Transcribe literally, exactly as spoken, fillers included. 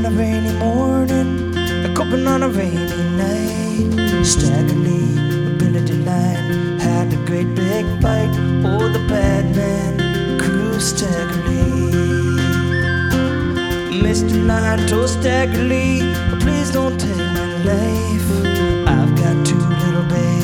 on a rainy morning, a coping on a rainy night. Stagger Lee, Ability Line had a great big fight. Oh, the bad man crew Stagger Lee. Mister Line told Stagger Lee, please don't take my life. I've got two little babies.